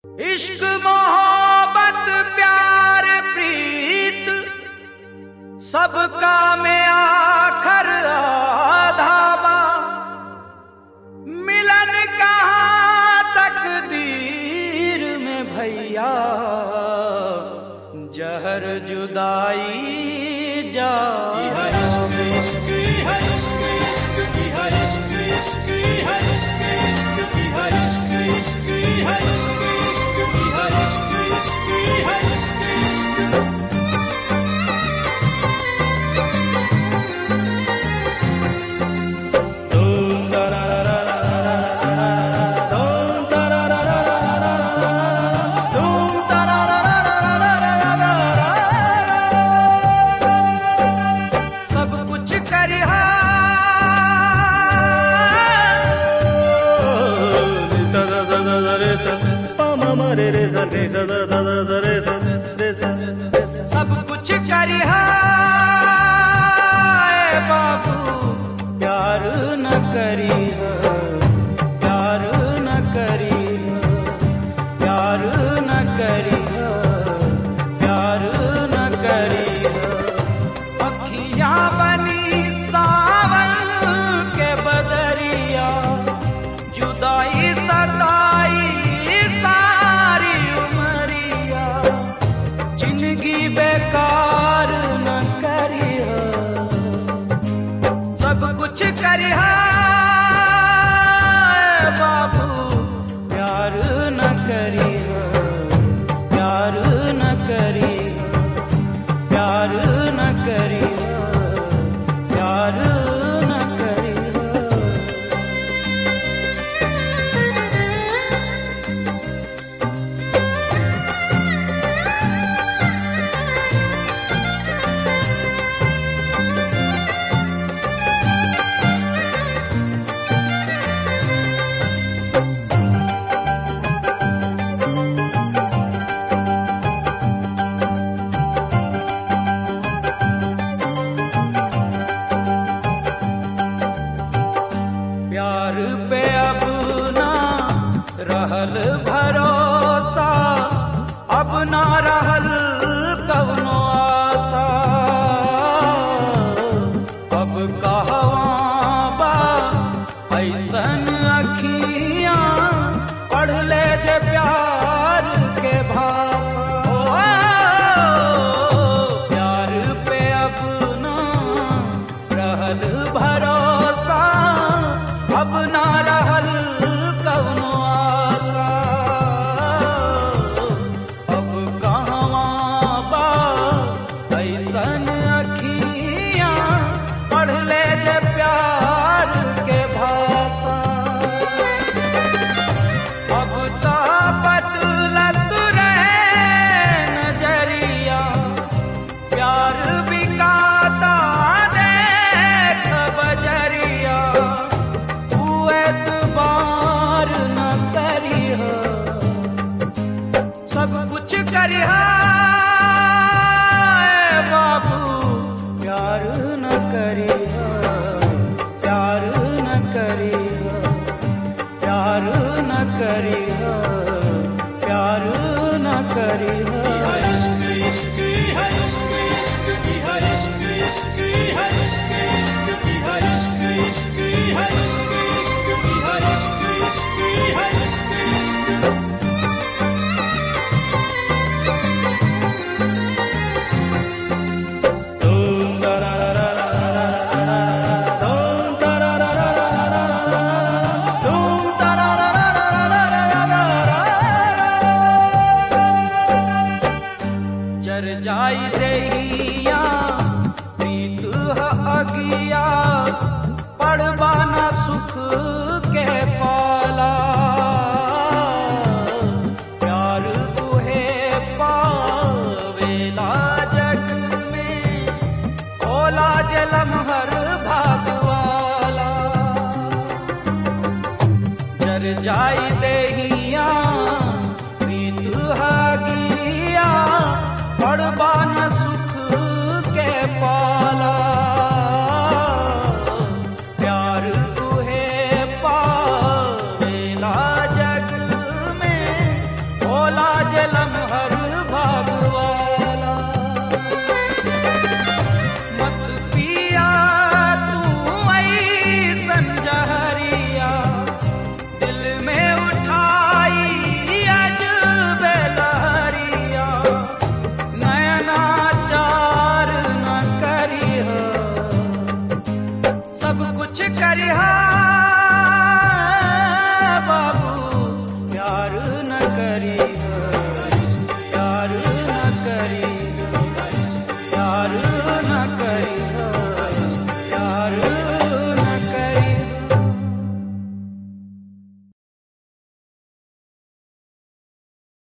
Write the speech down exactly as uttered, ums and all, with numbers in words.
इश्क मोहब्बत प्यार प्रीत सबका में आखर आधाबा, मिलन कहाँ तकदीर में भैया, जहर जुदाई जा। सब कुछ करिहा बाबू, प्यार न करिहा, प्यार न करिहा, प्यार न करिहा, प्यार न करिहा। अखियां बनी सावन के बदरिया, जुदाई सताई बेकार न करिहा, सब कुछ करिहा बाबू, प्यार न करिहा, प्यार न करिहा, प्यार न करिहा, प्यार न करिहा। प्यार पे अब ना रहल भरोसा, अब ना रहल कवनो आशा, अब कहवा बा ऐसन अखियां पढ़ ले जे प्यार के भाषा। प्यार पे अब ना रहल भरोसा, अब ना रहल कवनो आशा, अब कहवा बा ऐसन अखियां पढ़ ले जे प्यार के भाषा। अब तो बदलत रहे नजरिया, प्यार बिकाता देख बजरिया, एतबार न करिहा, सब कुछ करिहा बाबू, प्यार न करिहा, प्यार न करिहा, प्यार न करिहा, प्यार न करिहा। जर जाई देहिया प्रीत अगिया, पड़बाना सुख के पाला, प्यार तुहे पावेला जग में, ओला जलम हर भागवाला। जर जाई देहिया प्रीत अगिया, पड़बाना सुख करिहा